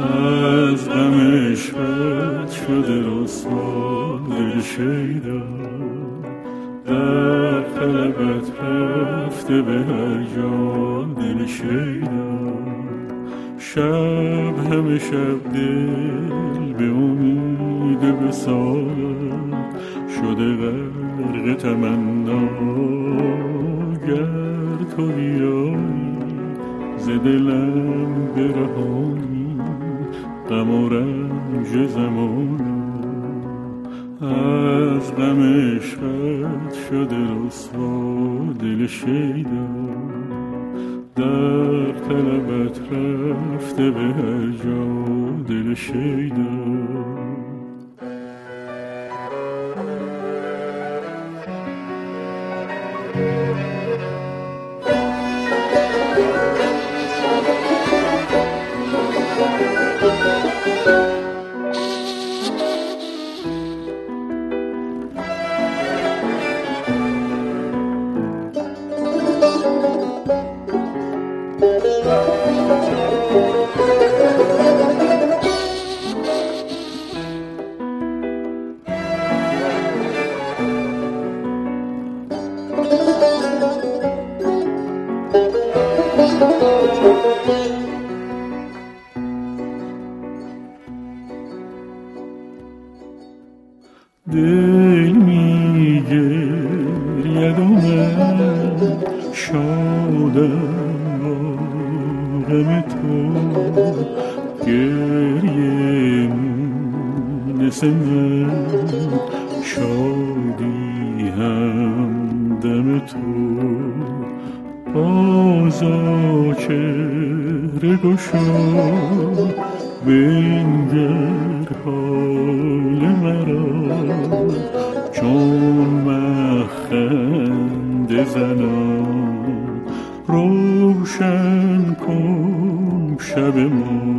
از غم عشقت شده رسوا دل شیدا، در طلبت رفته به هر جا دل شیدا. شب همه شب دل به امید وصالت شده غرق تمنا، گر تو بیایی ز دلم برهانی غم و رنج زمان. از غم عشقت شده رسوا دل شیدا، در طلبت رفته به هر جا دل شیدا. دل می گرید و من شادم با غم تو، گریه مونس من شادی هم دم تو. بازا چهره گشا بنگر حال مرا، چون مخند زنان روشن کن شب ما.